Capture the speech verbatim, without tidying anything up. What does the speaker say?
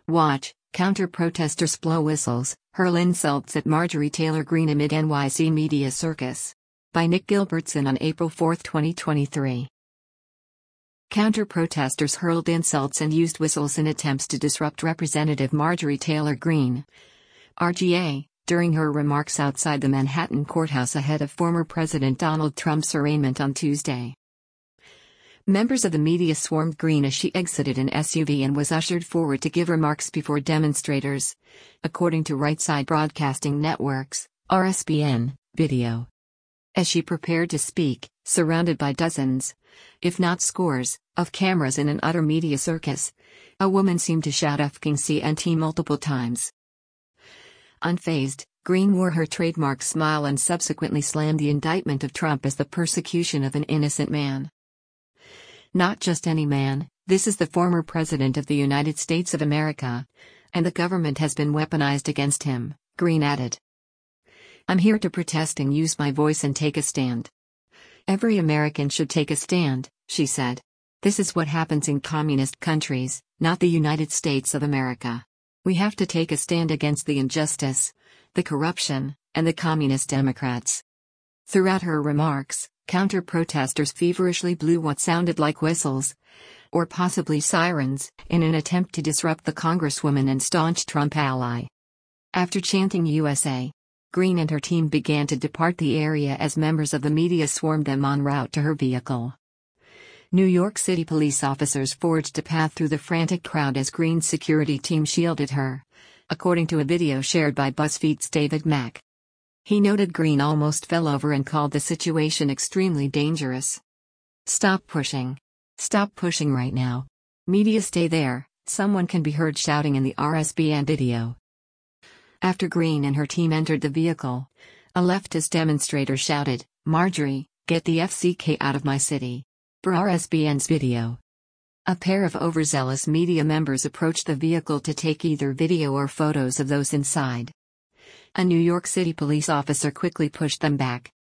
Watch, counter-protesters blow whistles, hurl insults at Marjorie Taylor Greene amid N Y C media circus. By Nick Gilbertson on April fourth, twenty twenty-three. Counter-protesters hurled insults and used whistles in attempts to disrupt Representative Marjorie Taylor Greene, R G A, during her remarks outside the Manhattan courthouse ahead of former President Donald Trump's arraignment on Tuesday. Members of the media swarmed Greene as she exited an S U V and was ushered forward to give remarks before demonstrators, according to Right Side Broadcasting Network's R S B N video. As she prepared to speak, surrounded by dozens, if not scores, of cameras in an utter media circus, a woman seemed to shout F King C N T multiple times. Unfazed, Greene wore her trademark smile and subsequently slammed the indictment of Trump as the persecution of an innocent man. Not just any man, this is the former President of the United States of America, and the government has been weaponized against him, Greene added. I'm here to protest and use my voice and take a stand. Every American should take a stand, she said. This is what happens in communist countries, not the United States of America. We have to take a stand against the injustice, the corruption, and the communist Democrats. Throughout her remarks, counter-protesters feverishly blew what sounded like whistles, or possibly sirens, in an attempt to disrupt the Congresswoman and staunch Trump ally. After chanting U S A, Greene and her team began to depart the area as members of the media swarmed them en route to her vehicle. New York City police officers forged a path through the frantic crowd as Greene's security team shielded her, according to a video shared by BuzzFeed's David Mack. He noted Greene almost fell over and called the situation extremely dangerous. Stop pushing. Stop pushing right now. Media stay there, someone can be heard shouting in the R S B N video. After Greene and her team entered the vehicle, a leftist demonstrator shouted, "Marjorie, get the F C K out of my city." Per R S B N's video. A pair of overzealous media members approached the vehicle to take either video or photos of those inside. A New York City police officer quickly pushed them back,